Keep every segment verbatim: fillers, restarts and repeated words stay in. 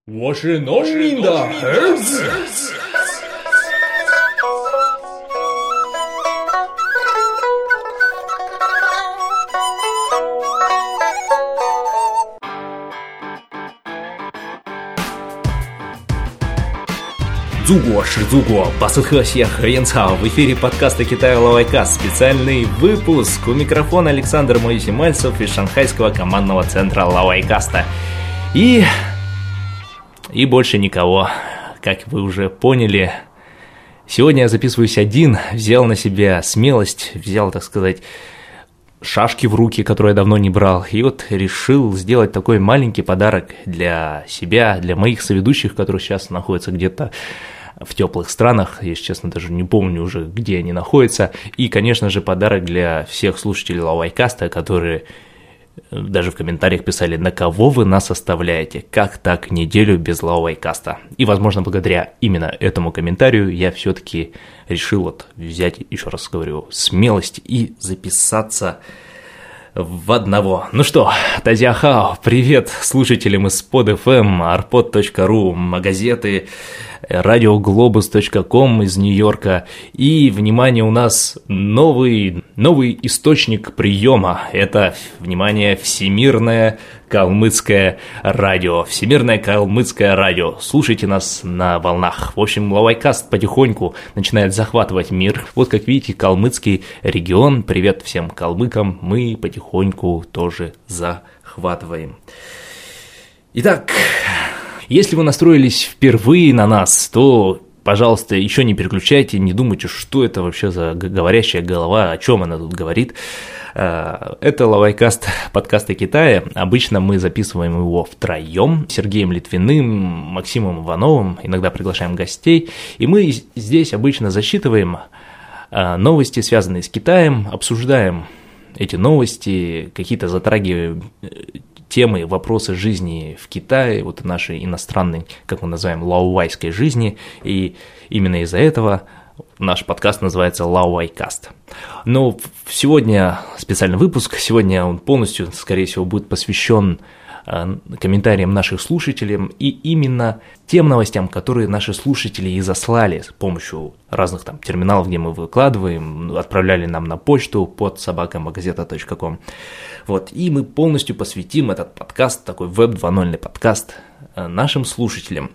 我是农民的儿子。祖国是祖国，巴斯特谢和Янцао. В эфире подкаста Китая Лавайкаст. Специальный выпуск. У микрофона Александр Моисей-Мальцев из шанхайского командного центра Лавайкаста. И... И больше никого. Как вы уже поняли, сегодня я записываюсь один, взял на себя смелость, взял, так сказать, шашки в руки, которые я давно не брал, и вот решил сделать такой маленький подарок для себя, для моих соведущих, которые сейчас находятся где-то в теплых странах, если честно, даже не помню уже, где они находятся, и, конечно же, подарок для всех слушателей Лавайкаста, которые даже в комментариях писали, на кого вы нас оставляете, как так неделю без Лавайкаста. И, возможно, благодаря именно этому комментарию я все-таки решил вот взять, еще раз говорю, смелость и записаться в одного. Ну что, тазяхао, привет слушателям из под эф эм, арпод точка ру, газеты, радиоглобус точка ком из Нью-Йорка. И, внимание, у нас новый, новый источник приема. Это, внимание, Всемирное калмыцкое радио. Всемирное калмыцкое радио. Слушайте нас на волнах. В общем, Лавайкаст потихоньку начинает захватывать мир. Вот, как видите, калмыцкий регион. Привет всем калмыкам. Мы потихоньку тоже захватываем. Итак, если вы настроились впервые на нас, то, пожалуйста, еще не переключайте, не думайте, что это вообще за говорящая голова, о чем она тут говорит. Это Лавайкаст, подкаст о Китае. Обычно мы записываем его втроем, с Сергеем Литвиным, Максимом Ивановым, иногда приглашаем гостей. И мы здесь обычно засчитываем новости, связанные с Китаем, обсуждаем эти новости, какие-то затрагиваем темы, вопросы жизни в Китае, вот нашей иностранной, как мы называем, лаовайской жизни, и именно из-за этого наш подкаст называется Лавайкаст. Но сегодня специальный выпуск, сегодня он полностью, скорее всего, будет посвящен комментариям наших слушателей и именно тем новостям, которые наши слушатели и заслали с помощью разных там терминалов, где мы выкладываем, отправляли нам на почту под собака магазета точка ком. Вот, и мы полностью посвятим этот подкаст, такой веб два ноль подкаст, нашим слушателям.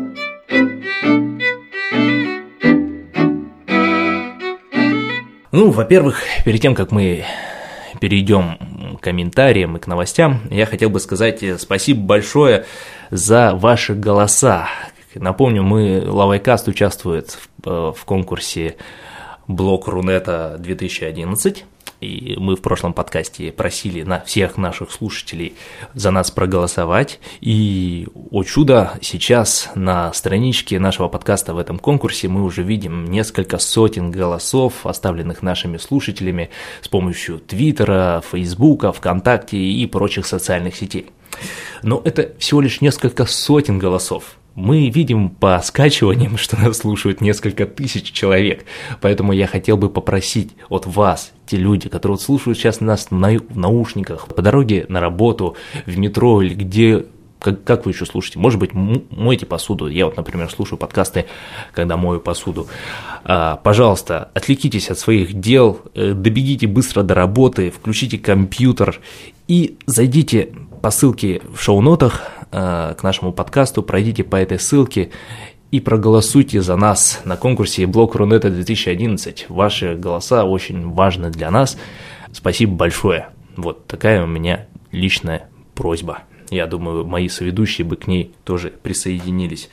Ну, во-первых, перед тем, как мы перейдем к комментариям и к новостям, я хотел бы сказать спасибо большое за ваши голоса. Напомню, мы, Лавайкаст, участвует в, в конкурсе Блог Рунета две тысячи одиннадцать, и мы в прошлом подкасте просили на всех наших слушателей за нас проголосовать, и, о чудо, сейчас на страничке нашего подкаста в этом конкурсе мы уже видим несколько сотен голосов, оставленных нашими слушателями с помощью Твиттера, Фейсбука, ВКонтакте и прочих социальных сетей. Но это всего лишь несколько сотен голосов. Мы видим по скачиваниям, что нас слушают несколько тысяч человек, поэтому я хотел бы попросить от вас, те люди, которые вот слушают сейчас нас в наушниках, по дороге на работу, в метро или где, как, как вы еще слушаете, может быть, моете посуду, я вот, например, слушаю подкасты, когда мою посуду, а, пожалуйста, отвлекитесь от своих дел, добегите быстро до работы, включите компьютер и зайдите по ссылке в шоу-нотах к нашему подкасту, пройдите по этой ссылке и проголосуйте за нас на конкурсе Блог Рунета две тысячи одиннадцать. Ваши голоса очень важны для нас. Спасибо большое. Вот такая у меня личная просьба. Я думаю, мои соведущие бы к ней тоже присоединились.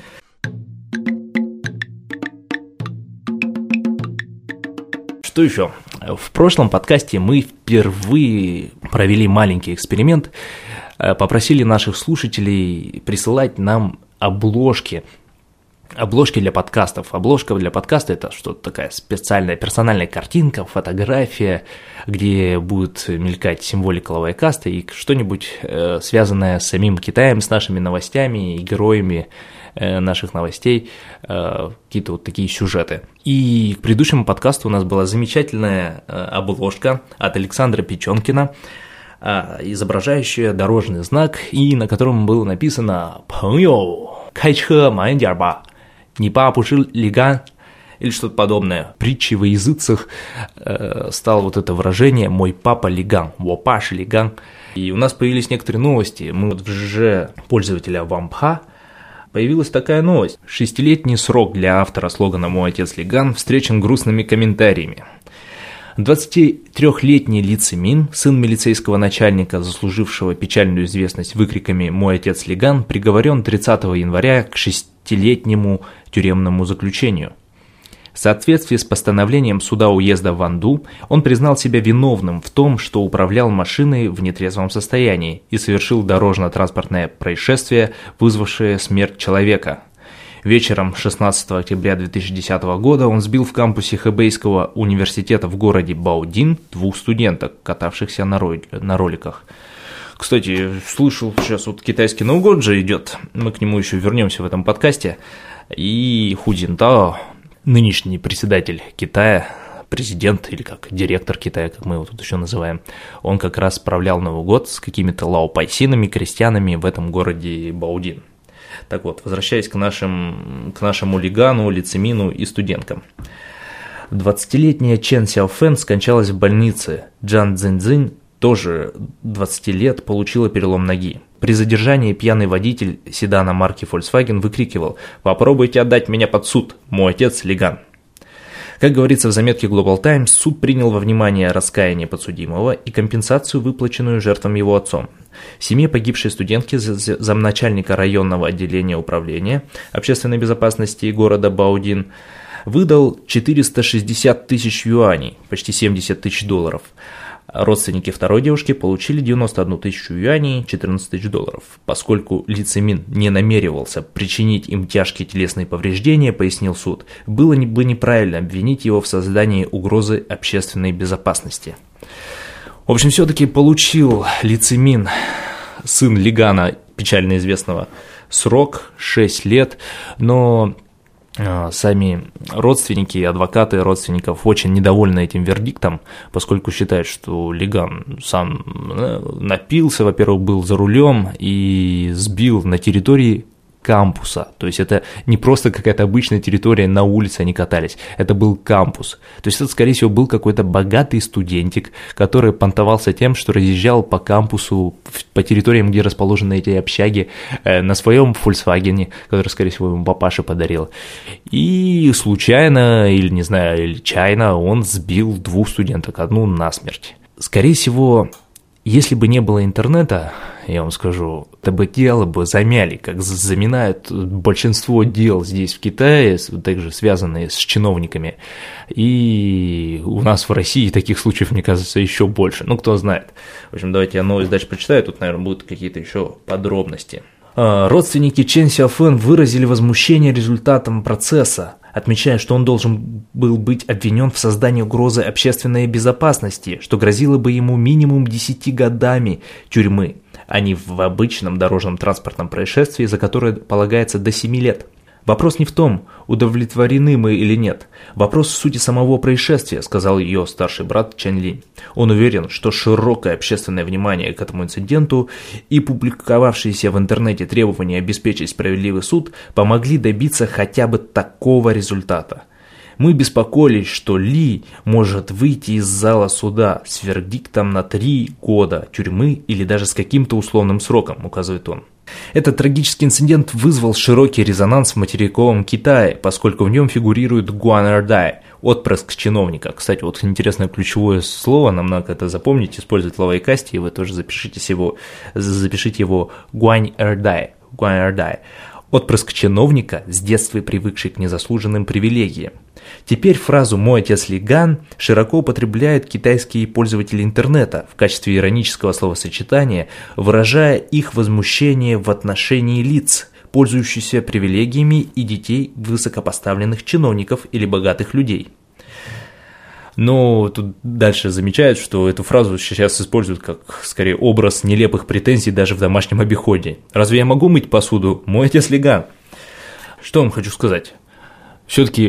Что еще? В прошлом подкасте мы впервые провели маленький эксперимент, попросили наших слушателей присылать нам обложки, обложки для подкастов. Обложка для подкаста – это что-то такая специальная персональная картинка, фотография, где будет мелькать символика Лавайкаста и что-нибудь э, связанное с самим Китаем, с нашими новостями и героями э, наших новостей, э, какие-то вот такие сюжеты. И к предыдущему подкасту у нас была замечательная э, обложка от Александра Печенкина, изображающая дорожный знак, и на котором было написано «Пэнгьоу», 开车慢一点吧, не папа不是лиган, или что-то подобное. Притчей во языцах э, стало вот это выражение «мой папа лиган», «во паша лиган». И у нас появились некоторые новости. Мы вот в ЖЖ пользователя Вампха появилась такая новость. Шестилетний срок для автора слогана «Мой отец лиган» встречен грустными комментариями. двадцатитрёхлетний Ли Цимин, сын милицейского начальника, заслужившего печальную известность выкриками «Мой отец лиган», приговорен тридцатого января к шестилетнему тюремному заключению. В соответствии с постановлением суда уезда Ванду, он признал себя виновным в том, что управлял машиной в нетрезвом состоянии и совершил дорожно-транспортное происшествие, вызвавшее смерть человека. Вечером шестнадцатого октября две тысячи десятого года он сбил в кампусе Хэбэйского университета в городе Баодин двух студенток, катавшихся на, ро... на роликах. Кстати, слышал, сейчас вот китайский Новый год же идет, мы к нему еще вернемся в этом подкасте, и Ху Цзиньтао, нынешний председатель Китая, президент или как директор Китая, как мы его тут еще называем, он как раз справлял Новый год с какими-то лаопайсинами, крестьянами в этом городе Баодин. Так вот, возвращаясь к, нашим, к нашему лигану, Ли Цимину и студенткам. двадцатилетняя Чен Сяофэн скончалась в больнице. Джан Цзиньцзинь, тоже двадцать лет, получила перелом ноги. При задержании пьяный водитель седана марки Volkswagen выкрикивал: «Попробуйте отдать меня под суд, мой отец лиган». Как говорится в заметке Global Times, суд принял во внимание раскаяние подсудимого и компенсацию, выплаченную жертвам его отцом. Семье погибшей студентки замначальника районного отделения управления общественной безопасности города Баодин выдал четыреста шестьдесят тысяч юаней, почти семьдесят тысяч долларов. Родственники второй девушки получили девяносто одну тысячу юаней, четырнадцать тысяч долларов. Поскольку Ли Цимин не намеревался причинить им тяжкие телесные повреждения, пояснил суд, было бы неправильно обвинить его в создании угрозы общественной безопасности. В общем, все-таки получил Ли Цимин, сын лигана, печально известного, срок шесть лет, но сами родственники и адвокаты родственников очень недовольны этим вердиктом, поскольку считают, что лиган сам напился, во-первых, был за рулем и сбил на территории кампуса. То есть это не просто какая-то обычная территория, на улице они катались, это был кампус. То есть это, скорее всего, был какой-то богатый студентик, который понтовался тем, что разъезжал по кампусу, по территориям, где расположены эти общаги, на своем Volkswagen, который, скорее всего, ему папаша подарил. И случайно, или не знаю, или чайно, он сбил двух студенток, одну насмерть. Скорее всего, если бы не было интернета, я вам скажу, это бы дело бы замяли, как заминают большинство дел здесь в Китае, также связанные с чиновниками. И у нас в России таких случаев, мне кажется, еще больше. Ну, кто знает. В общем, давайте я новость дальше прочитаю, тут, наверное, будут какие-то еще подробности. Родственники Чен Сяофэн выразили возмущение результатом процесса, отмечая, что он должен был быть обвинен в создании угрозы общественной безопасности, что грозило бы ему минимум десяти годами тюрьмы, а не в обычном дорожном транспортном происшествии, за которое полагается до семи лет. Вопрос не в том, удовлетворены мы или нет. Вопрос в сути самого происшествия, сказал ее старший брат Чен Ли. Он уверен, что широкое общественное внимание к этому инциденту и публиковавшиеся в интернете требования обеспечить справедливый суд помогли добиться хотя бы такого результата. Мы беспокоились, что Ли может выйти из зала суда с вердиктом на три года тюрьмы или даже с каким-то условным сроком, указывает он. Этот трагический инцидент вызвал широкий резонанс в материковом Китае, поскольку в нем фигурирует Гуань Эрдай, отпрыск чиновника. Кстати, вот интересное ключевое слово, нам надо это запомнить, использовать в лавайкасте, и вы тоже запишите его, запишите его Гуань Эрдай, Гуань Эрдай. Отпрыск чиновника, с детства привыкший к незаслуженным привилегиям. Теперь фразу «мой отец лиган» широко употребляют китайские пользователи интернета в качестве иронического словосочетания, выражая их возмущение в отношении лиц, пользующихся привилегиями, и детей высокопоставленных чиновников или богатых людей. Но тут дальше замечают, что эту фразу сейчас используют как, скорее, образ нелепых претензий даже в домашнем обиходе. Разве я могу мыть посуду? Мой отец лиган. Что вам хочу сказать? Все-таки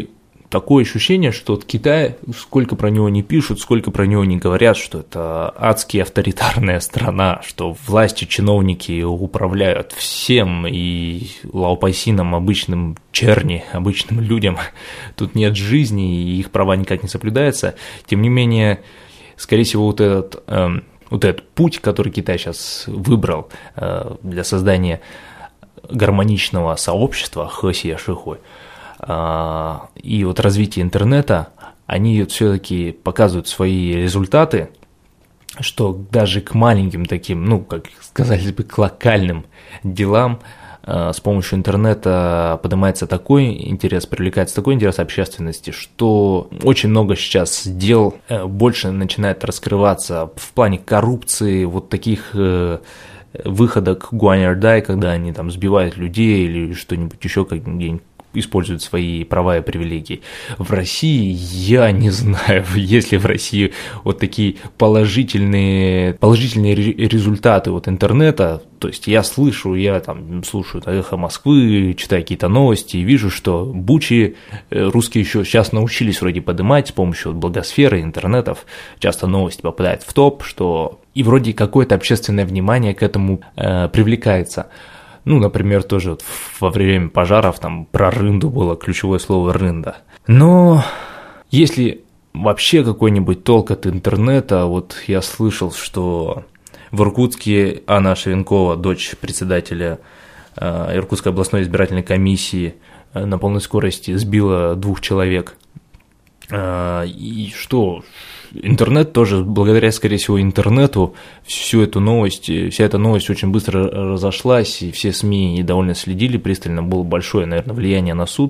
такое ощущение, что вот Китай, сколько про него не пишут, сколько про него не говорят, что это адски авторитарная страна, что власти, чиновники управляют всем, и лаопайсинам, обычным черни, обычным людям тут нет жизни, и их права никак не соблюдаются. Тем не менее, скорее всего, вот этот, э, вот этот путь, который Китай сейчас выбрал э, для создания гармоничного сообщества Хэсия Шихуй, и вот развитие интернета, они все-таки показывают свои результаты, что даже к маленьким таким, ну, как сказали бы, к локальным делам с помощью интернета поднимается такой интерес, привлекается такой интерес общественности, что очень много сейчас дел больше начинает раскрываться в плане коррупции, вот таких выходок Гуаньердай, когда они там сбивают людей или что-нибудь еще, как где-нибудь используют свои права и привилегии. В России, я не знаю, есть ли в России вот такие положительные, положительные результаты вот интернета. То есть я слышу, я там слушаю «Эхо Москвы», читаю какие-то новости и вижу, что бучи русские еще сейчас научились вроде поднимать с помощью вот благосферы, интернетов. Часто новости попадают в топ, что и вроде какое-то общественное внимание к этому э, привлекается. Ну, например, тоже вот во время пожаров там про рынду было ключевое слово «рында». Но если вообще какой-нибудь толк от интернета, вот я слышал, что в Иркутске Анна Шевенкова, дочь председателя э, Иркутской областной избирательной комиссии, э, на полной скорости сбила двух человек. Э, и что... Интернет тоже, благодаря, скорее всего, интернету, всю эту новость, вся эта новость очень быстро разошлась, и все СМИ довольно следили пристально, было большое, наверное, влияние на суд.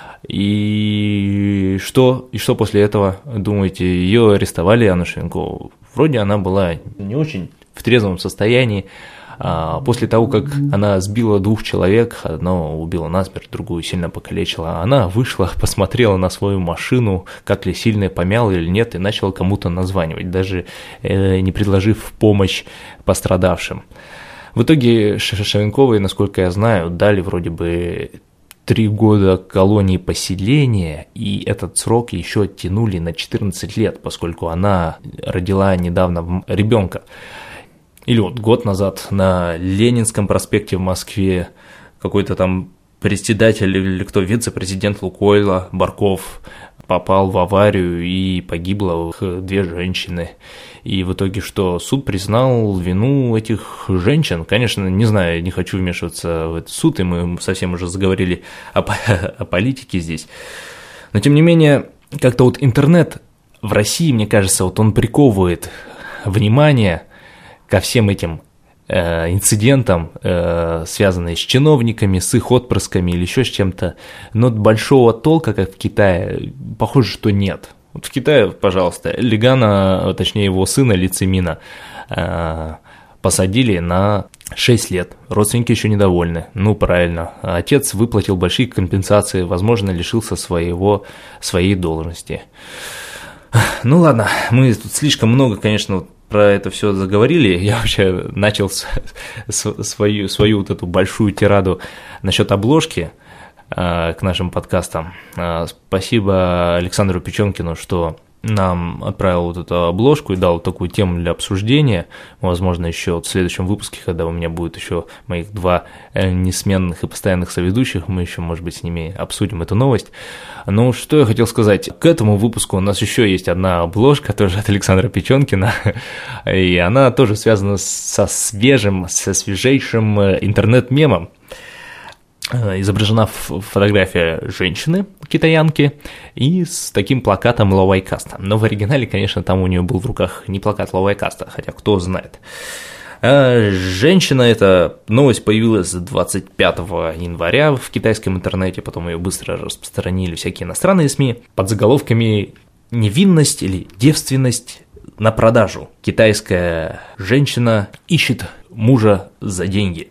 И что, и что после этого, думаете, ее арестовали, Анну Шевенкову? Вроде она была не очень в трезвом состоянии. А после того, как она сбила двух человек, одного убила насмерть, другую сильно покалечила, она вышла, посмотрела на свою машину, как ли сильно помяла или нет, и начала кому-то названивать, даже э, не предложив помощь пострадавшим. В итоге Шевенковой, насколько я знаю, дали вроде бы три года колонии поселения, и этот срок еще оттянули на четырнадцать лет, поскольку она родила недавно ребенка. Или вот год назад на Ленинском проспекте в Москве какой-то там председатель или кто, вице-президент Лукойла Барков попал в аварию и погибло две женщины. И в итоге что, суд признал вину этих женщин? Конечно, не знаю, не хочу вмешиваться в этот суд, и мы совсем уже заговорили о, о политике здесь. Но тем не менее, как-то вот интернет в России, мне кажется, вот он приковывает внимание ко всем этим э, инцидентам, э, связанным с чиновниками, с их отпрысками или еще с чем-то, но большого толка, как в Китае, похоже, что нет. Вот в Китае, пожалуйста, Лигана, точнее его сына Ли Цимина, э, посадили на шесть лет, родственники еще недовольны, ну правильно, отец выплатил большие компенсации, возможно, лишился своего, своей должности. Ну ладно, мы тут слишком много, конечно, про это все заговорили, я вообще начал с, с, свою, свою вот эту большую тираду насчет обложки э, к нашим подкастам. Э, спасибо Александру Печенкину, что нам отправил вот эту обложку и дал такую тему для обсуждения. Возможно, еще вот в следующем выпуске, когда у меня будет еще моих два несменных и постоянных соведущих, мы еще, может быть, с ними обсудим эту новость. Ну, что я хотел сказать. К этому выпуску у нас еще есть одна обложка, тоже от Александра Печенкина, и она тоже связана со свежим, со свежейшим интернет-мемом. Изображена фотография женщины, китаянки, и с таким плакатом Лаовайкаста. Но в оригинале, конечно, там у нее был в руках не плакат Лаовайкаста, хотя кто знает. Женщина, эта новость появилась двадцать пятого января в китайском интернете, потом ее быстро распространили всякие иностранные СМИ под заголовками «Невинность или девственность на продажу. Китайская женщина ищет мужа за деньги».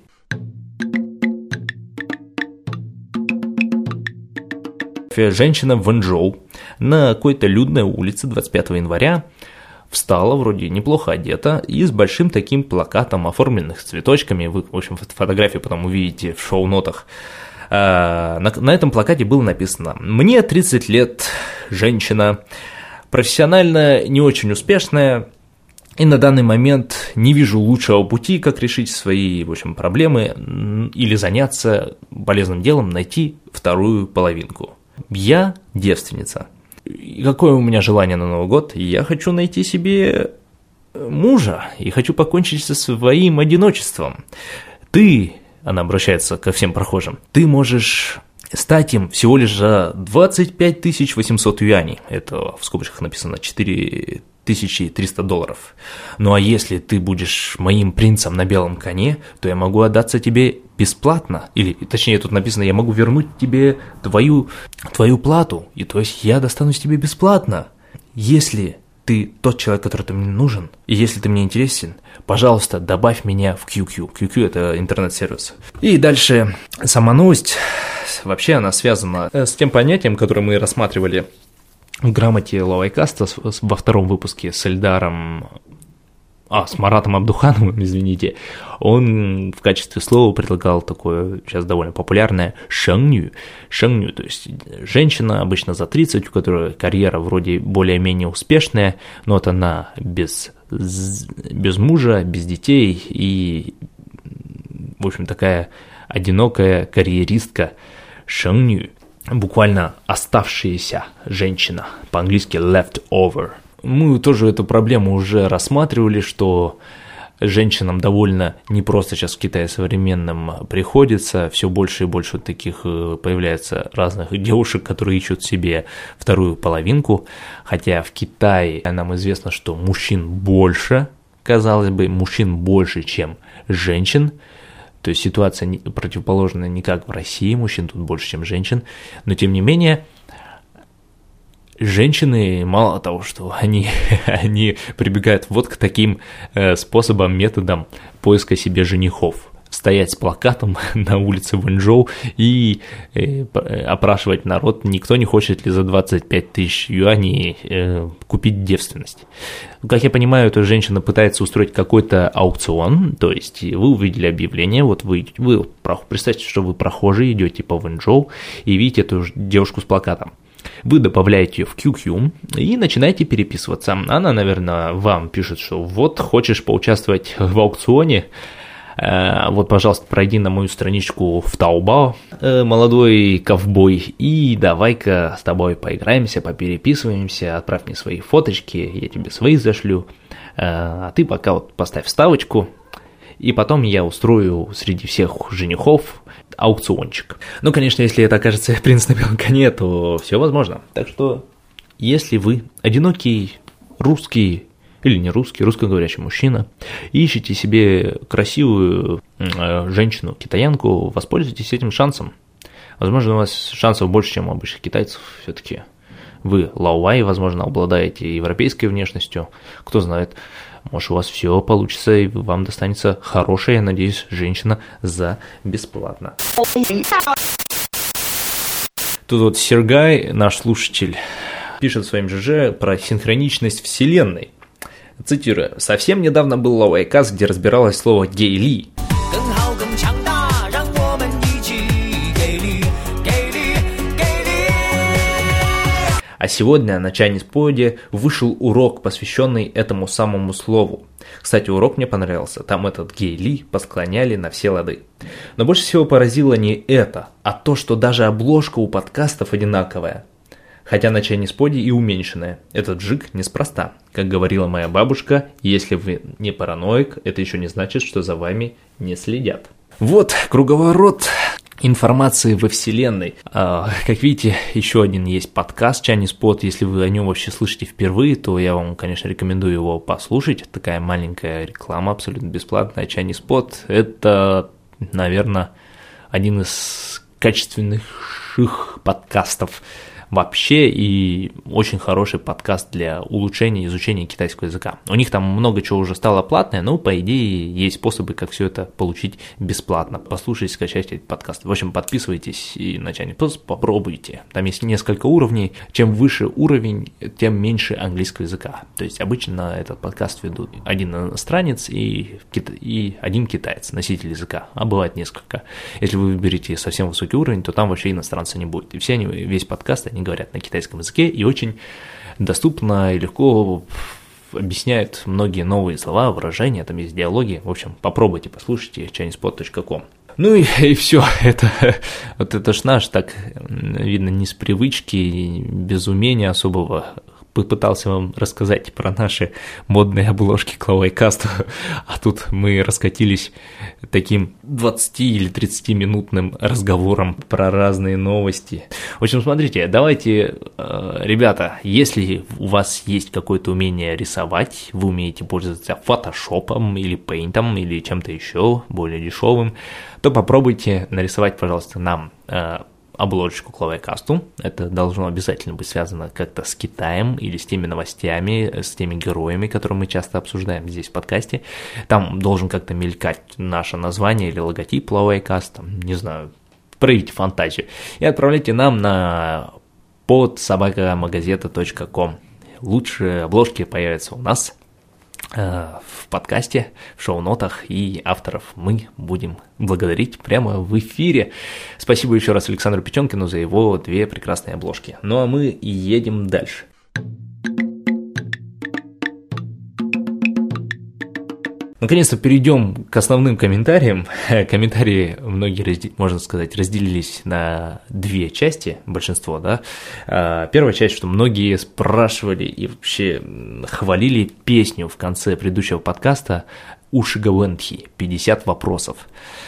Женщина в Вэньчжоу на какой-то людной улице двадцать пятого января встала, вроде неплохо одета, и с большим таким плакатом, оформленных цветочками, вы, в общем, фотографии потом увидите в шоу-нотах, На, на этом плакате было написано: «Мне тридцать лет, женщина, профессионально не очень успешная, и на данный момент не вижу лучшего пути, как решить свои, в общем, проблемы или заняться полезным делом, найти вторую половинку. Я девственница. И какое у меня желание на Новый год? Я хочу найти себе мужа и хочу покончить со своим одиночеством. Ты, она обращается ко всем прохожим, ты можешь стать им всего лишь за двадцать пять тысяч восемьсот юаней, это в скобочках написано четыре тысячи триста долларов. Ну а если ты будешь моим принцем на белом коне, то я могу отдаться тебе бесплатно, или точнее тут написано, я могу вернуть тебе твою, твою плату, и то есть я достанусь тебе бесплатно. Если ты тот человек, который ты мне нужен, и если ты мне интересен, пожалуйста, добавь меня в кью кью. кью кью – это интернет-сервис». И дальше сама новость, вообще она связана с тем понятием, которое мы рассматривали в грамоте Лавайкаста во втором выпуске с Эльдаром, а, с Маратом Абдухановым, извините. Он в качестве слова предлагал такое, сейчас довольно популярное, шэнню. Шэнню, то есть женщина, обычно за тридцать, у которой карьера вроде более-менее успешная, но вот она без, без мужа, без детей и, в общем, такая одинокая карьеристка, шэнню. Буквально оставшаяся женщина, по-английски leftover. Мы тоже эту проблему уже рассматривали, что женщинам довольно непросто сейчас в Китае современном приходится, все больше и больше таких появляется разных девушек, которые ищут себе вторую половинку, хотя в Китае нам известно, что мужчин больше, казалось бы, мужчин больше, чем женщин. То есть ситуация противоположная не как в России, мужчин тут больше, чем женщин, но тем не менее женщины, мало того, что они, они прибегают вот к таким способам, методам поиска себе женихов. Стоять с плакатом на улице Вэньчжоу и э, опрашивать народ, никто не хочет ли за двадцать пять тысяч юаней э, купить девственность. Как я понимаю, эта женщина пытается устроить какой-то аукцион, то есть вы увидели объявление, вот вы, вы представьте, что вы прохожие, идете по Вэньчжоу и видите эту девушку с плакатом. Вы добавляете ее в кью кью и начинаете переписываться. Она, наверное, вам пишет, что вот хочешь поучаствовать в аукционе, вот, пожалуйста, пройди на мою страничку в Таобао, молодой ковбой, и давай-ка с тобой поиграемся, попереписываемся, отправь мне свои фоточки, я тебе свои зашлю, а ты пока вот поставь ставочку, и потом я устрою среди всех женихов аукциончик. Ну, конечно, если это окажется принц на белом коне, то все возможно. Так что, если вы одинокий русский или не русский, русскоговорящий мужчина, и ищете себе красивую э, женщину, китаянку, воспользуйтесь этим шансом. Возможно, у вас шансов больше, чем у обычных китайцев. Все-таки вы лаовай, возможно, обладаете европейской внешностью. Кто знает, может, у вас все получится, и вам достанется хорошая, я надеюсь, женщина за бесплатно. Тут вот Сергай, наш слушатель, пишет в своем ЖЖ про синхроничность вселенной. Цитирую. «Совсем недавно был лаовайкаст, где разбиралось слово «гейли». А сегодня на Chinese Pod вышел урок, посвященный этому самому слову. Кстати, урок мне понравился, там этот гейли посклоняли на все лады. Но больше всего поразило не это, а то, что даже обложка у подкастов одинаковая. Хотя на Chinese Pod и уменьшенная. Этот джиг неспроста. Как говорила моя бабушка, если вы не параноик, это еще не значит, что за вами не следят. Вот, круговорот информации во вселенной. А, как видите, еще один есть подкаст Chinese Pod. Если вы о нем вообще слышите впервые, то я вам, конечно, рекомендую его послушать. Такая маленькая реклама, абсолютно бесплатная. Chinese Pod – это, наверное, один из качественных подкастов вообще, и очень хороший подкаст для улучшения изучения китайского языка. У них там много чего уже стало платное, но по идее есть способы, как все это получить бесплатно. Послушайте, скачайте этот подкаст. В общем, подписывайтесь и начальник просто попробуйте. Там есть несколько уровней. Чем выше уровень, тем меньше английского языка. То есть обычно этот подкаст ведут один иностранец и, и один китаец, носитель языка, а бывает несколько. Если вы выберете совсем высокий уровень, то там вообще иностранца не будет. И все они, весь подкаст, они говорят на китайском языке и очень доступно и легко объясняют многие новые слова, выражения, там есть диалоги. В общем, попробуйте, послушайте чайнис под точка ком. Ну и, и все, это, вот это ж наш, так видно, не с привычки, без умения особого попытался вам рассказать про наши модные обложки к Лавайкасту, а тут мы раскатились таким двадцати или тридцатиминутным разговором про разные новости. В общем, смотрите, давайте, ребята, если у вас есть какое-то умение рисовать, вы умеете пользоваться фотошопом или пейнтом или чем-то еще более дешевым, то попробуйте нарисовать, пожалуйста, нам обложечку к Лавайкасту. Это должно обязательно быть связано как-то с Китаем или с теми новостями, с теми героями, которые мы часто обсуждаем здесь в подкасте. Там должен как-то мелькать наше название или логотип Лавайкаст, там, не знаю, проявите фантазию. И отправляйте нам на под собака магазета точка ком. Лучшие обложки появятся у нас в подкасте, в шоу-нотах, и авторов мы будем благодарить прямо в эфире. Спасибо еще раз Александру Печенкину за его две прекрасные обложки. Ну а мы едем дальше. Наконец-то перейдем к основным комментариям. Комментарии многие, можно сказать, разделились на две части, большинство, да. Первая часть, что многие спрашивали и вообще хвалили песню в конце предыдущего подкаста «Уши Гавэнтхи», пятьдесят вопросов.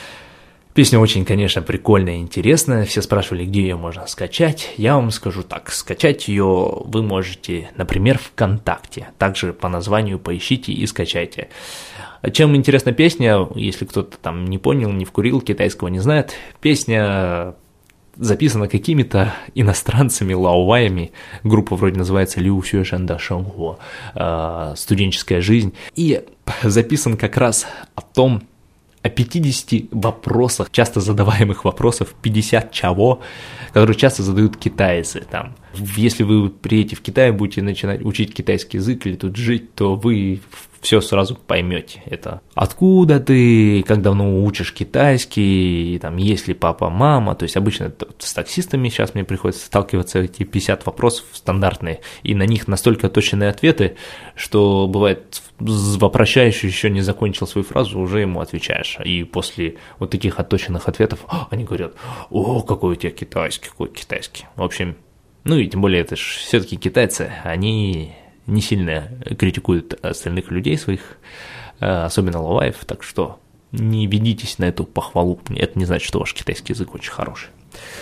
Песня очень, конечно, прикольная и интересная, все спрашивали, где ее можно скачать. Я вам скажу так, скачать ее вы можете, например, ВКонтакте, также по названию поищите и скачайте. Чем интересна песня, если кто-то там не понял, не вкурил, китайского не знает, песня записана какими-то иностранцами, лаоваями, группа вроде называется «Лю Сюэ Шэн Да Шэн Хо», «Студенческая жизнь», и записан как раз о том, о пятидесяти вопросах, часто задаваемых вопросов, пятьдесят чего, которые часто задают китайцы. Там, если вы приедете в Китай, будете начинать учить китайский язык или тут жить, то вы все сразу поймете. Это откуда ты, как давно учишь китайский, там, есть ли папа, мама. То есть обычно с таксистами сейчас мне приходится сталкиваться, эти пятьдесят вопросов стандартные, и на них настолько точные ответы, что бывает, вопросящий еще не закончил свою фразу, уже ему отвечаешь. И после вот таких отточенных ответов они говорят: о, какой у тебя китайский, какой китайский. В общем, ну и тем более это же все-таки китайцы, они не сильно критикуют остальных людей своих, особенно лаоваев, так что не ведитесь на эту похвалу, это не значит, что ваш китайский язык очень хороший.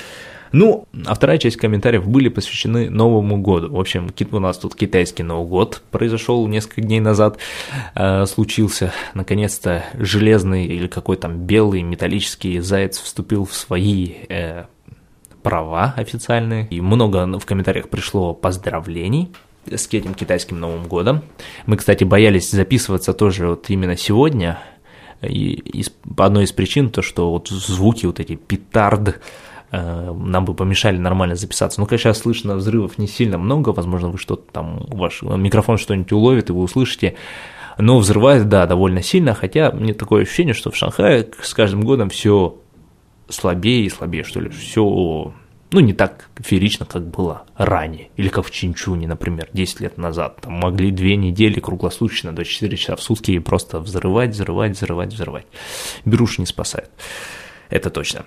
Ну, а вторая часть комментариев были посвящены Новому году. В общем, у нас тут китайский Новый год произошел несколько дней назад, э, случился. Наконец-то железный или какой там белый металлический заяц вступил в свои э, права официальные. И много в комментариях пришло поздравлений с этим китайским Новым годом. Мы, кстати, боялись записываться тоже вот именно сегодня. И, и по одной из причин, то, что вот звуки, вот эти петарды, нам бы помешали нормально записаться. Ну, конечно, слышно взрывов не сильно много, возможно, вы что-то там, ваш микрофон что-нибудь уловит, и вы услышите, но взрывает, да, довольно сильно, хотя мне такое ощущение, что в Шанхае с каждым годом все слабее и слабее, что ли, все, ну, не так феерично, как было ранее, или как в Чинчуне, например, десять лет назад, там могли две недели круглосуточно, до четыре часа в сутки просто взрывать, взрывать, взрывать, взрывать. Беруши не спасает, это точно.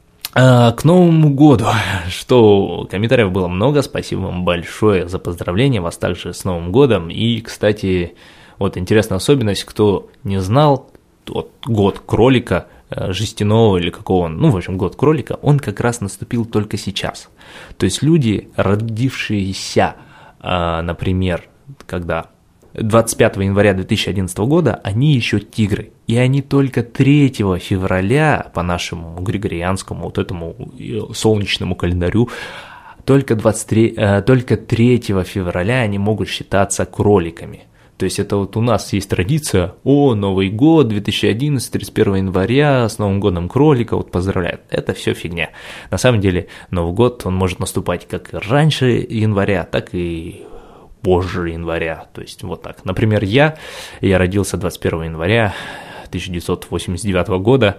А к Новому году, что комментариев было много, спасибо вам большое за поздравления, вас также с Новым годом. И, кстати, вот интересная особенность, кто не знал, вот год кролика жестяного или какого он, ну, в общем, год кролика, он как раз наступил только сейчас. То есть люди, родившиеся, например, когда двадцать пятого января две тысячи одиннадцатого года, они еще тигры. И они только третьего февраля, по нашему григорианскому, вот этому солнечному календарю, только, двадцать три, э, только третьего февраля они могут считаться кроликами. То есть это вот у нас есть традиция: о, Новый год, две тысячи одиннадцатый, тридцать первого января, с Новым годом кролика, вот поздравляют. Это все фигня. На самом деле Новый год, он может наступать как раньше января, так и позже января. То есть вот так. Например, я, я родился двадцать первого января тысяча девятьсот восемьдесят девятого года,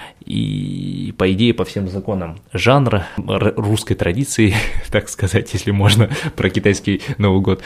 и, по идее, по всем законам жанра, русской традиции, так сказать, если можно, про китайский Новый год,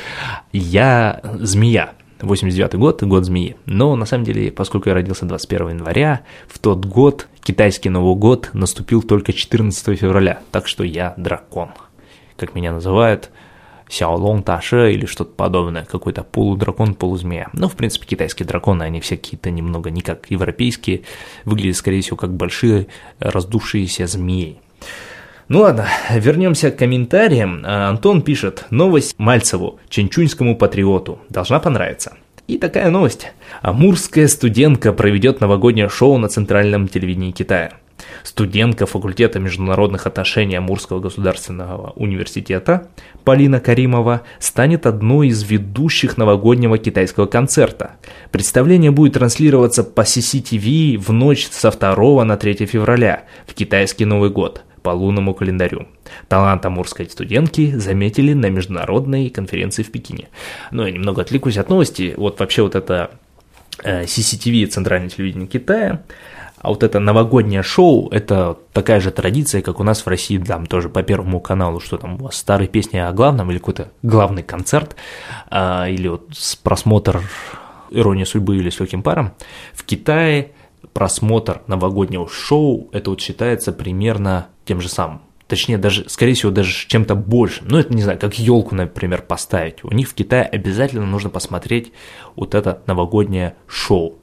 я змея. восемьдесят девятый год, год змеи. Но, на самом деле, поскольку я родился двадцать первого января, в тот год китайский Новый год наступил только четырнадцатого февраля, так что я дракон. Как меня называют, Сяолонг Таше или что-то подобное, какой-то полудракон, полузмея. Ну, в принципе, китайские драконы, они все какие-то немного не как европейские, выглядят, скорее всего, как большие раздувшиеся змеи. Ну ладно, вернемся к комментариям. Антон пишет: новость Мальцеву, чанчуньскому патриоту, должна понравиться. И такая новость. Амурская студентка проведет новогоднее шоу на центральном телевидении Китая. Студентка факультета международных отношений Амурского государственного университета Полина Каримова станет одной из ведущих новогоднего китайского концерта. Представление будет транслироваться по си си ти ви в ночь со второго на третье февраля в китайский Новый год по лунному календарю. Талант амурской студентки заметили на международной конференции в Пекине. Ну, я немного отвлекусь от новости. Вот вообще вот это э, си си ти ви, центральное телевидение Китая. А вот это новогоднее шоу, это такая же традиция, как у нас в России, там тоже по Первому каналу, что там у вас старые песни о главном, или какой-то главный концерт, а, или вот просмотр «Ирония судьбы» или «С легким паром». В Китае просмотр новогоднего шоу, это вот считается примерно тем же самым. Точнее, даже, скорее всего, даже чем-то большим. Ну, это, не знаю, как елку, например, поставить. У них в Китае обязательно нужно посмотреть вот это новогоднее шоу.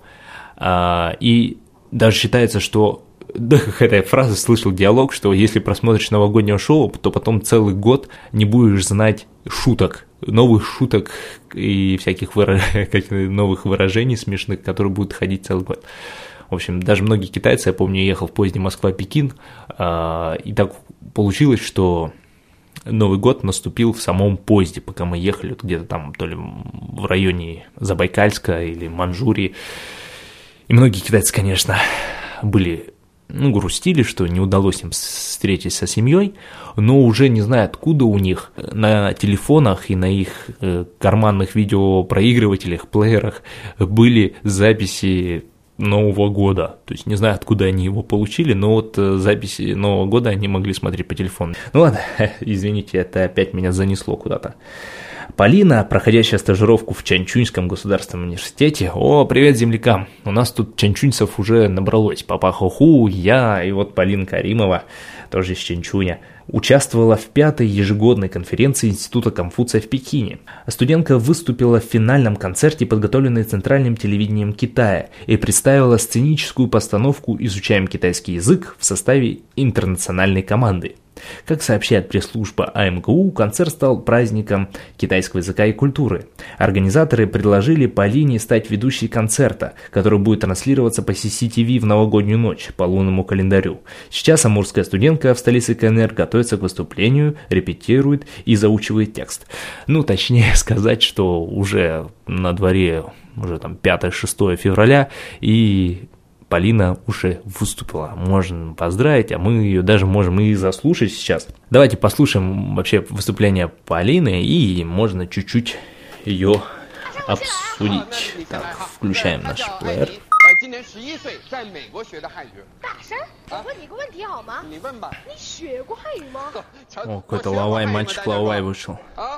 А, и даже считается, что, да, какая-то фраза, слышал диалог, что если просмотришь новогоднее шоу, то потом целый год не будешь знать шуток, новых шуток и всяких выраж... новых выражений смешных, которые будут ходить целый год. В общем, даже многие китайцы, я помню, я ехал в поезде Москва-Пекин, и так получилось, что Новый год наступил в самом поезде, пока мы ехали, вот где-то там, то ли в районе Забайкальска или Манчжурии. И многие китайцы, конечно, были, ну, грустили, что не удалось им встретиться со семьей, но уже не знаю, откуда у них на телефонах и на их э, карманных видеопроигрывателях, плеерах были записи Нового года. То есть не знаю, откуда они его получили, но вот записи Нового года они могли смотреть по телефону. Ну ладно, извините, это опять меня занесло куда-то. Полина, проходящая стажировку в Чанчуньском государственном университете. О, привет землякам! У нас тут чанчуньцев уже набралось. Папа Хоху, я и вот Полина Каримова, тоже из Чанчуня, участвовала в пятой ежегодной конференции Института Конфуция в Пекине. Студентка выступила в финальном концерте, подготовленной Центральным телевидением Китая, и представила сценическую постановку «Изучаем китайский язык» в составе интернациональной команды. Как сообщает пресс-служба А Эм Гэ У, концерт стал праздником китайского языка и культуры. Организаторы предложили Полине стать ведущей концерта, который будет транслироваться по си си ти ви в новогоднюю ночь по лунному календарю. Сейчас амурская студентка в столице ка эн эр готовится к выступлению, репетирует и заучивает текст. Ну, точнее сказать, что уже на дворе уже там пятое-шестое февраля, и Полина уже выступила. Можно поздравить, а мы ее даже можем и заслушать сейчас. Давайте послушаем вообще выступление Полины, и можно чуть-чуть ее обсудить. Так, включаем наш плеер. О, какой-то лавай, мальчик лавай вышел.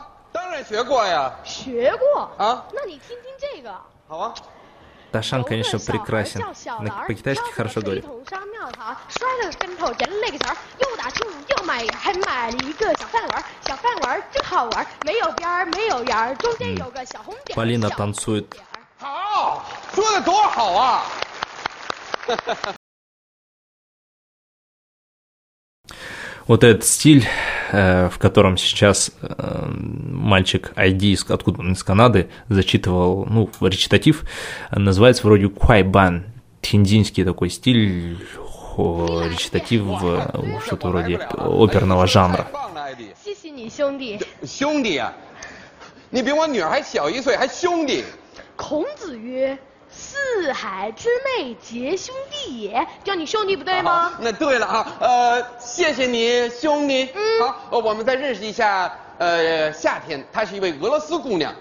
Ташан, конечно, прекрасен. По-китайски хорошо говорит. Полина танцует. Вот этот стиль, э, в котором сейчас э, мальчик ай ди, откуда он, из Канады, зачитывал, ну, речитатив, называется вроде куайбан, тхиндинский такой стиль, о, речитатив, что-то вроде оперного жанра. 你兄弟。 兄弟啊，你比我女儿还小一岁，还兄弟。 孔子曰：“四海之内皆兄弟也。”叫你兄弟不对吗？ 那对了啊，呃，谢谢你兄弟。嗯，好，我们再认识一下。呃，夏天，她是一位俄罗斯姑娘。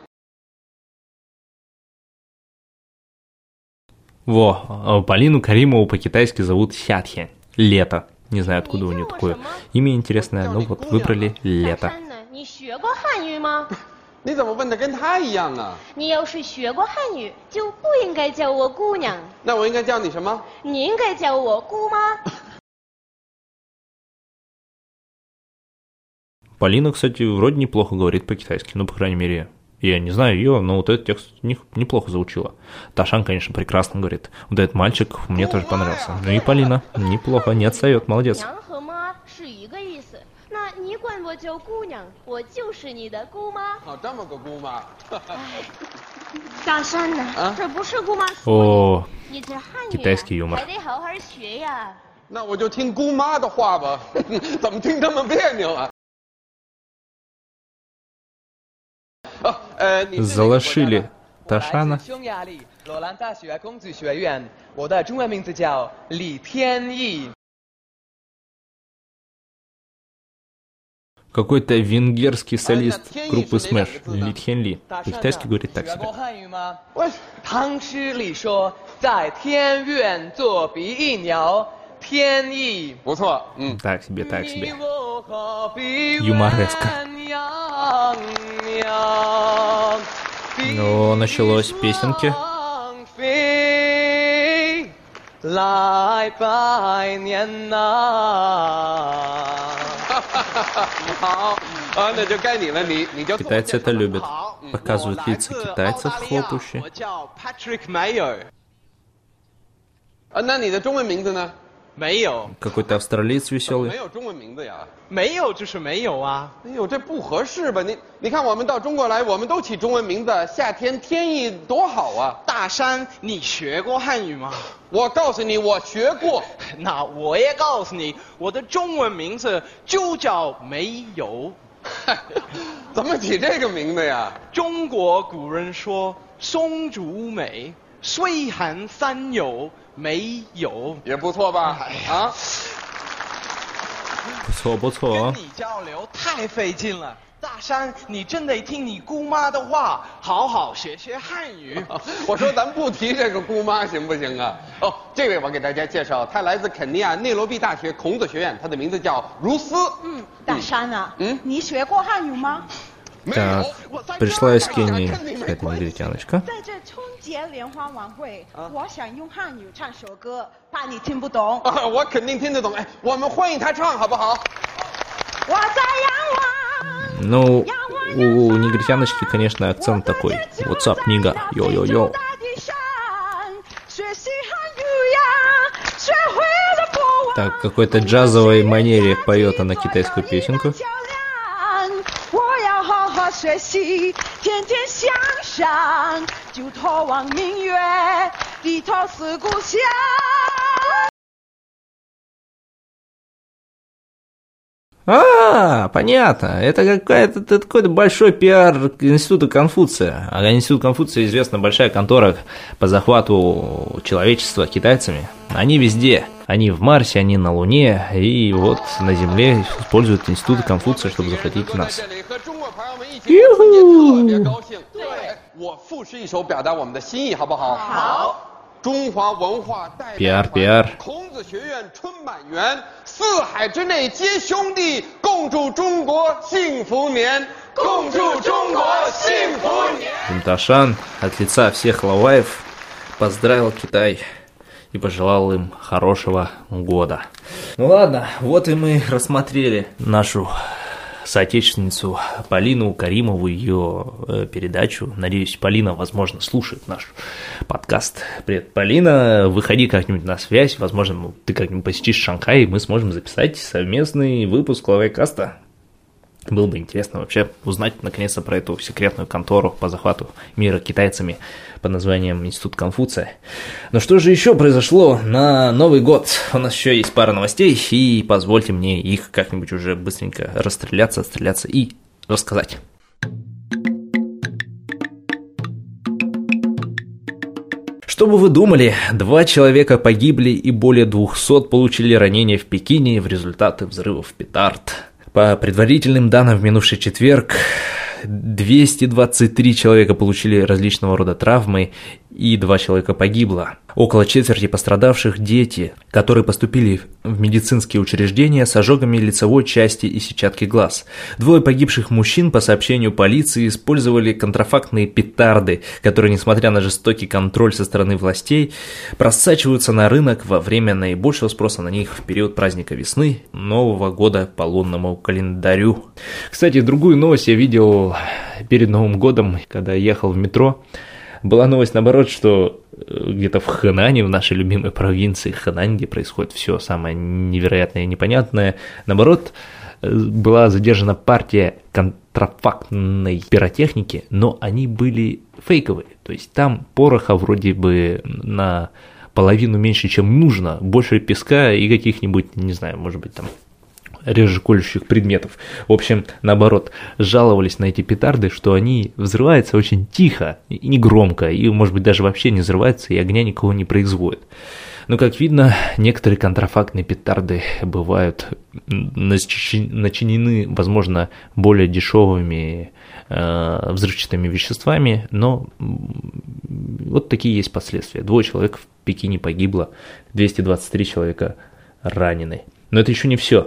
Во, Полину Каримову по-китайски зовут Сятьен. Лето. Не знаю, откуда у нее такое имя интересное, но вот выбрали Лето. 你学过汉语吗？ 你怎么问的跟她一样啊？ 你要是学过汉语，就不应该叫我姑娘。 那我应该叫你什么？ 你应该叫我姑妈。 Полина, кстати, вроде неплохо говорит по-китайски, ну, по крайней мере, я не знаю ее, но вот этот текст неплохо заучила. Ташан, конечно, прекрасно говорит. Вот этот мальчик мне тоже понравился. Ну и Полина неплохо, не отстает, молодец. 娘和妈是一个意思。那你管我叫姑娘，我就是你的姑妈。 哦，这么个姑妈。 大山呢？啊、这不是姑妈说哦， 你这汉语、 啊、 还得好好学呀。 那我就听姑妈的话吧，怎么听这么别扭啊？ Залошили Ташана. 匈牙利罗兰大学公主学院，我的中文名字叫李天意。 Какой-то венгерский солист группы Smash, Ли Тьен Ли. По-китайски говорит так себе. 唐诗里说，在天愿作比翼鸟，天意。 不错，嗯。 Так себе, так себе. Юмореска. О, началось песенки. 来拜年呐！ 好啊，那就该你了，你你就 Китайцы это любят. Показывают лица китайцев хлопающие. 我叫 Patrick Mayer。 啊，那你的中文名字呢？ 没有。 Какой-то австралиец веселый. 没有中文名字呀？ 没有就是没有啊。 哎呦，这不合适吧？你你看，我们到中国来，我们都起中文名字，夏天天意多好啊！ 大山，你学过汉语吗？ 我告诉你，我学过。 那我也告诉你，我的中文名字就叫没有。 怎么起这个名字呀？ 中国古人说松竹美，岁寒三友没有， 也不错吧？啊。 不错不错。 跟你交流太费劲了，大山，你真得听你姑妈的话，好好学学汉语。 我说咱不提这个姑妈行不行啊？哦，这位我给大家介绍，她来自肯尼亚内罗毕大学孔子学院，她的名字叫如斯。 嗯，大山啊，嗯，你学过汉语吗？ Так, пришла из Кении какая-то негритяночка. 在这春节联欢晚会，我想用汉语唱首歌，怕你听不懂。 我肯定听得懂。哎，我们欢迎他唱，好不好？ 我在仰望。 Ну, у негритяночки, конечно, акцент такой. What's up, нига? Йо-йо-йо. Так, какой-то джазовой манере поет она китайскую песенку. 学习，天天向上，就托望明月，低头思故乡。 А, понятно. Это какая-то это какой-то большой пиар Института Конфуция. А Институт Конфуция известна большая контора по захвату человечества китайцами. Они везде. Они в Марсе, они на Луне, и вот на Земле используют Институт Конфуция, чтобы захватить нас. 我复试一首表达我们的心意，好不好？ 好。 中华文化代表团， 孔子学院春满园，四海之内皆兄弟，共祝中国幸福年，共祝中国幸福年。 Ташан от лица всех лаваев поздравил Китай и пожелал им хорошего года. Ну ладно, вот и мы рассмотрели нашу соотечественницу Полину Каримову, ее э, передачу. Надеюсь, Полина, возможно, слушает наш подкаст. Привет, Полина, выходи как-нибудь на связь. Возможно, ты как-нибудь посетишь Шанхай, и мы сможем записать совместный выпуск Лавайкаста. Было бы интересно вообще узнать наконец-то про эту секретную контору по захвату мира китайцами под названием Институт Конфуция. Но что же еще произошло на Новый год? У нас еще есть пара новостей, и позвольте мне их как-нибудь уже быстренько расстреляться, отстреляться и рассказать. Что бы вы думали, два человека погибли и более двухсот получили ранения в Пекине в результате взрывов петард. По предварительным данным, в минувший четверг двести двадцать три человека получили различного рода травмы и два человека погибло. Около четверти пострадавших – дети, которые поступили в медицинские учреждения с ожогами лицевой части и сетчатки глаз. Двое погибших мужчин, по сообщению полиции, использовали контрафактные петарды, которые, несмотря на жестокий контроль со стороны властей, просачиваются на рынок во время наибольшего спроса на них в период праздника весны, Нового года по лунному календарю. Кстати, другую новость я видел перед Новым годом, когда ехал в метро. Была новость, наоборот, что где-то в Хэнане, в нашей любимой провинции Хэнань, где происходит все самое невероятное и непонятное, наоборот, была задержана партия контрафактной пиротехники, но они были фейковые. То есть там пороха вроде бы на половину меньше, чем нужно, больше песка и каких-нибудь, не знаю, может быть, там режеколющих предметов. В общем, наоборот, жаловались на эти петарды, что они взрываются очень тихо и не громко, и, может быть, даже вообще не взрываются, и огня никого не производят. Но, как видно, некоторые контрафактные петарды бывают начинены, возможно, более дешевыми э, взрывчатыми веществами, но вот такие есть последствия. Двое человек в Пекине погибло, двести двадцать три человека ранены. Но это еще не все.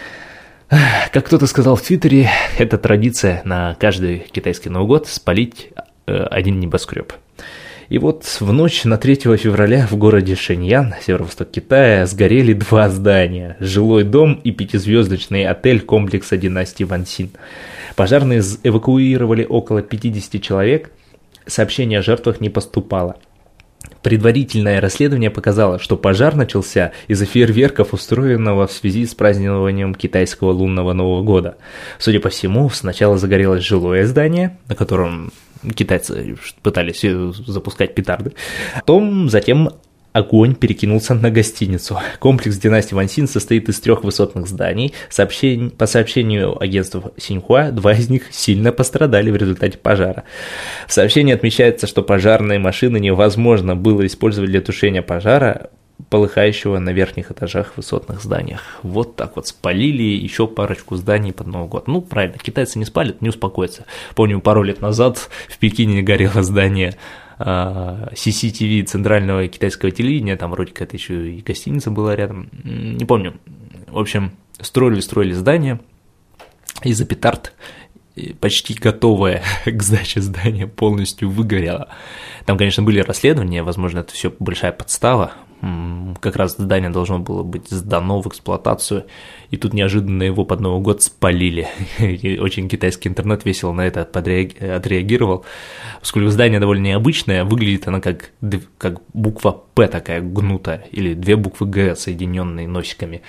Как кто-то сказал в Твиттере, это традиция на каждый китайский Новый год спалить один небоскреб. И вот в ночь на третьего февраля в городе Шэньян, северо-восток Китая, сгорели два здания – жилой дом и пятизвездочный отель комплекса династии Вансин. Пожарные эвакуировали около пятьдесят человек, сообщений о жертвах не поступало. Предварительное расследование показало, что пожар начался из-за фейерверков, устроенного в связи с празднованием китайского лунного Нового года. Судя по всему, сначала загорелось жилое здание, на котором китайцы пытались запускать петарды. Потом, затем огонь перекинулся на гостиницу. Комплекс династии Вансин состоит из трех высотных зданий. Сообщень... По сообщению агентства Синьхуа, два из них сильно пострадали в результате пожара. В сообщении отмечается, что пожарные машины невозможно было использовать для тушения пожара, полыхающего на верхних этажах высотных зданиях. Вот так вот спалили еще парочку зданий под Новый год. Ну, правильно, китайцы не спалят, не успокоятся. Помню, пару лет назад в Пекине горело здание си си ти ви, центрального китайского телевидения, там вроде как это еще и гостиница была рядом, не помню. В общем, строили-строили здание, из-за петард почти готовое к сдаче здание полностью выгорело. Там, конечно, были расследования, возможно, это все большая подстава. Как раз здание должно было быть сдано в эксплуатацию, и тут неожиданно его под Новый год спалили. И очень китайский интернет весело на это отреагировал. Поскольку здание довольно необычное, выглядит оно как, как буква «П» такая гнутая, или две буквы «Г», соединенные носиками.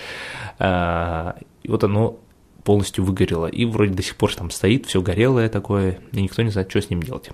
И вот оно полностью выгорело, и вроде до сих пор там стоит, все горелое такое, и никто не знает, что с ним делать.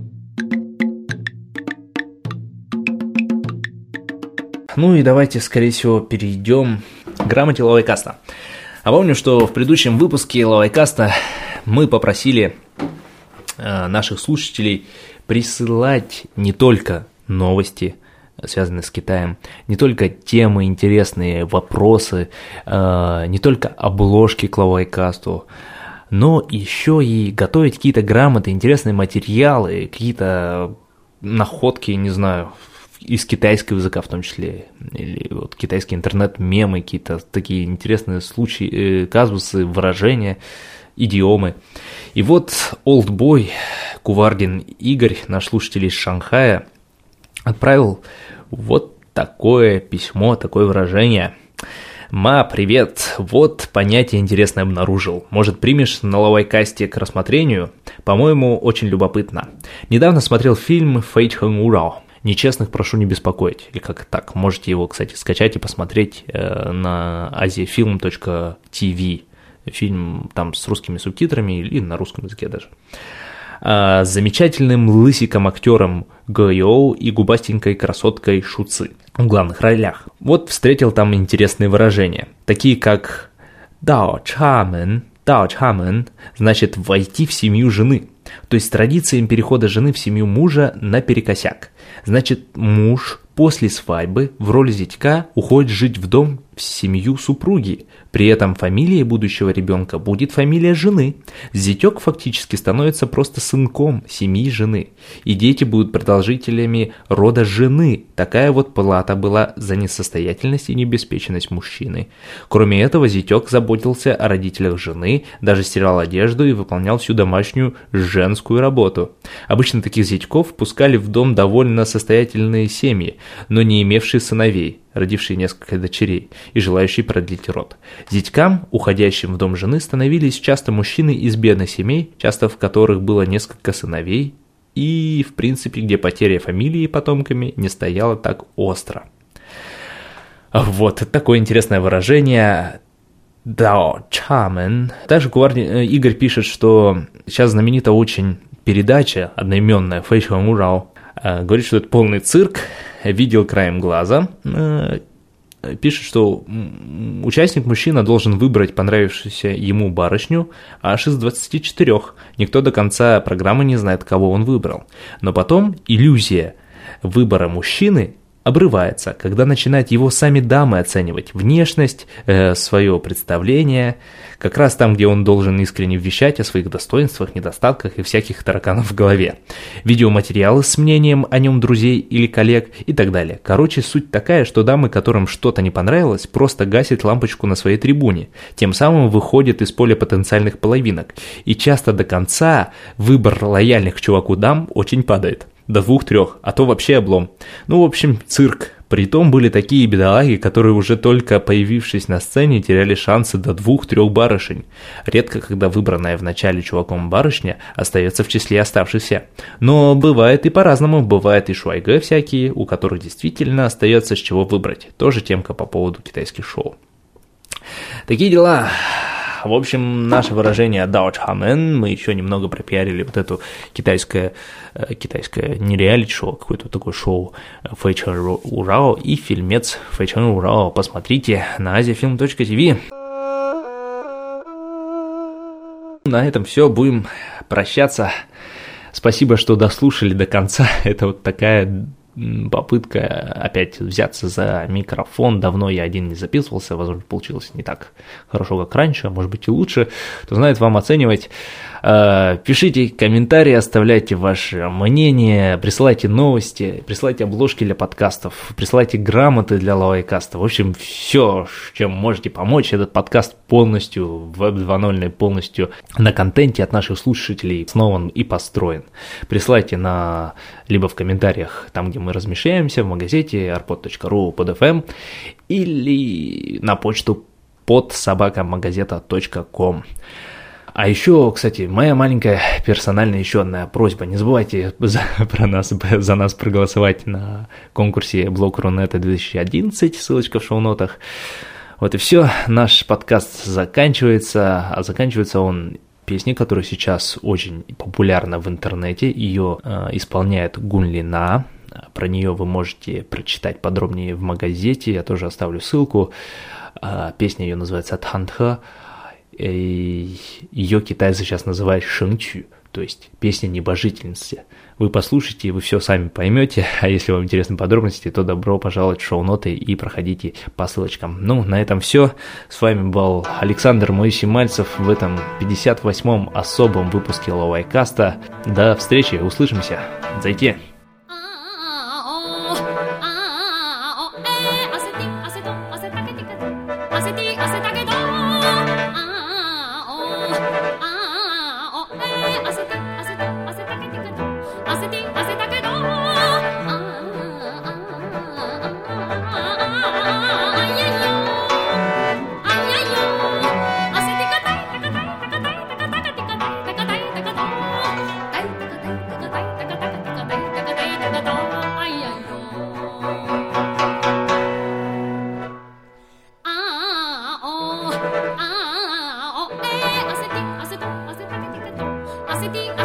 Ну и давайте, скорее всего, перейдем к грамоте Лавайкаста. А помню, что в предыдущем выпуске Лавайкаста мы попросили э, наших слушателей присылать не только новости, связанные с Китаем, не только темы интересные, вопросы, э, не только обложки к Лавайкасту, но еще и готовить какие-то грамоты, интересные материалы, какие-то находки, не знаю, из китайского языка в том числе, или вот китайский интернет-мемы, какие-то такие интересные случаи, э, казусы, выражения, идиомы. И вот олдбой Кувардин Игорь, наш слушатель из Шанхая, отправил вот такое письмо, такое выражение. «Ма, привет, вот понятие интересное обнаружил. Может, примешь на Лавайкасте к рассмотрению? По-моему, очень любопытно. Недавно смотрел фильм «Фэйчхэн Урао». Нечестных прошу не беспокоить». Или как так, можете его, кстати, скачать и посмотреть э, на азияфилм точка ти ви. фильм там с русскими субтитрами или на русском языке даже. С замечательным лысиком-актером Го Йоу и губастенькой красоткой Шу Ци в главных ролях. Вот встретил там интересные выражения, такие как «дао чамен», «дао чамен» значит «войти в семью жены», то есть традициям перехода жены в семью мужа наперекосяк. Значит, муж после свадьбы в роли зятька уходит жить в дом в семью супруги. При этом фамилией будущего ребенка будет фамилия жены. Зятек фактически становится просто сынком семьи жены. И дети будут продолжителями рода жены. Такая вот плата была за несостоятельность и необеспеченность мужчины. Кроме этого, зятек заботился о родителях жены, даже стирал одежду и выполнял всю домашнюю женскую работу. Обычно таких зятьков пускали в дом довольно состоятельные семьи, но не имевшие сыновей, родившие несколько дочерей и желающие продлить род. Зятькам, уходящим в дом жены, становились часто мужчины из бедных семей, часто в которых было несколько сыновей, и, в принципе, где потеря фамилии потомками не стояла так остро. Вот такое интересное выражение «дао чамен». Также Игорь пишет, что сейчас знаменита очень передача одноименная «Фэйчэн Урау». Говорит, что это полный цирк, видел краем глаза. Пишет, что участник мужчина должен выбрать понравившуюся ему барышню аж из двадцати четырёх. Никто до конца программы не знает, кого он выбрал. Но потом иллюзия выбора мужчины обрывается, когда начинают его сами дамы оценивать внешность, э, свое представление, как раз там, где он должен искренне вещать о своих достоинствах, недостатках и всяких тараканов в голове. Видеоматериалы с мнением о нем друзей или коллег и так далее. Короче, суть такая, что дамы, которым что-то не понравилось, просто гасят лампочку на своей трибуне, тем самым выходят из поля потенциальных половинок. И часто до конца выбор лояльных к чуваку дам очень падает. До двух-трех, а то вообще облом. Ну, в общем, цирк. Притом были такие бедолаги, которые уже только появившись на сцене, теряли шансы до двух-трех барышень. Редко, когда выбранная в начале чуваком барышня остается в числе оставшихся. Но бывает и по-разному. Бывает и шуайгэ всякие, у которых действительно остается с чего выбрать. Тоже темка по поводу китайских шоу. Такие дела. В общем, наше выражение «дао чамен», мы еще немного пропиарили вот эту китайское, китайское не реалити-шоу, а какое-то такое шоу «Фэйчэн Урао» и фильмец «Фэйчэн Урао». Посмотрите на азияфилм точка ти ви. На этом все, будем прощаться. Спасибо, что дослушали до конца. Это вот такая попытка опять взяться за микрофон. Давно я один не записывался, возможно, получилось не так хорошо, как раньше, а может быть и лучше. Кто знает, вам оценивать. Пишите комментарии, оставляйте ваше мнение, присылайте новости, присылайте обложки для подкастов, присылайте грамоты для лавайкаста. В общем, все, чем можете помочь. Этот подкаст полностью, веб два ноль полностью на контенте от наших слушателей основан и построен. Присылайте на, либо в комментариях, там, где мы размещаемся, в магазете арпод точка ру под эф эм, или на почту под собака магазета точка ком. А еще, кстати, моя маленькая персональная еще одна просьба. Не забывайте за, про нас, за нас проголосовать на конкурсе блог Рунета две тысячи одиннадцать, ссылочка в шоу-нотах. Вот и все, наш подкаст заканчивается, а заканчивается он песней, которая сейчас очень популярна в интернете. Ее э, исполняет Гунли На. Про нее вы можете прочитать подробнее в магазете, я тоже оставлю ссылку. Э, песня ее называется «Тхантхэ». Ее китайцы сейчас называют «шэнчу», то есть песня небожительности. Вы послушайте, и вы все сами поймете, а если вам интересны подробности, то добро пожаловать в шоу-ноты и проходите по ссылочкам. Ну, на этом все. С вами был Александр Моисей Мальцев в этом пятьдесят восьмом особом выпуске Лавайкаста. До встречи, услышимся. Зайти. Oh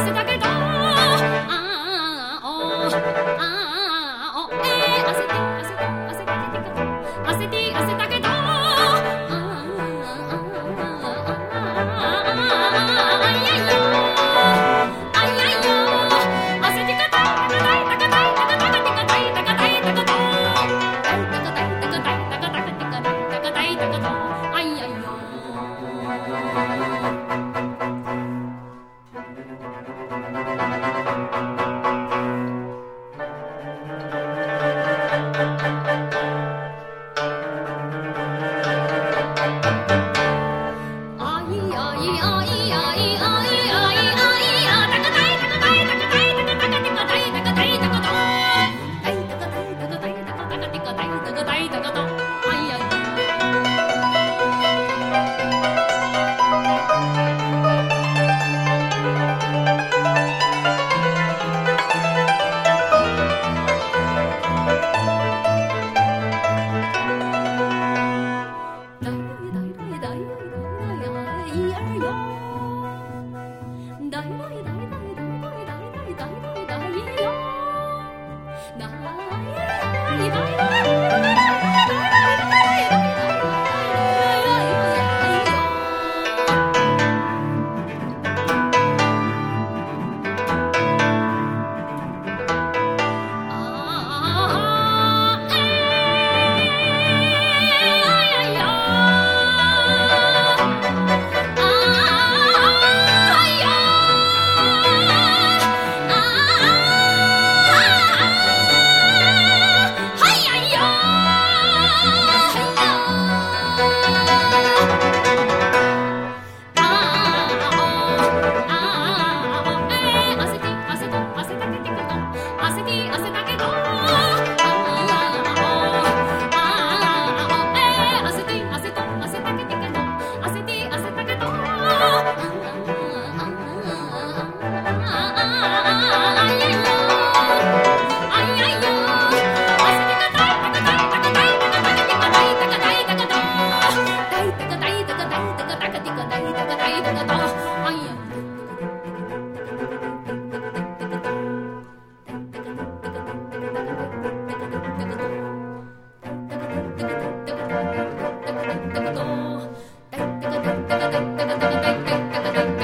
Thank you.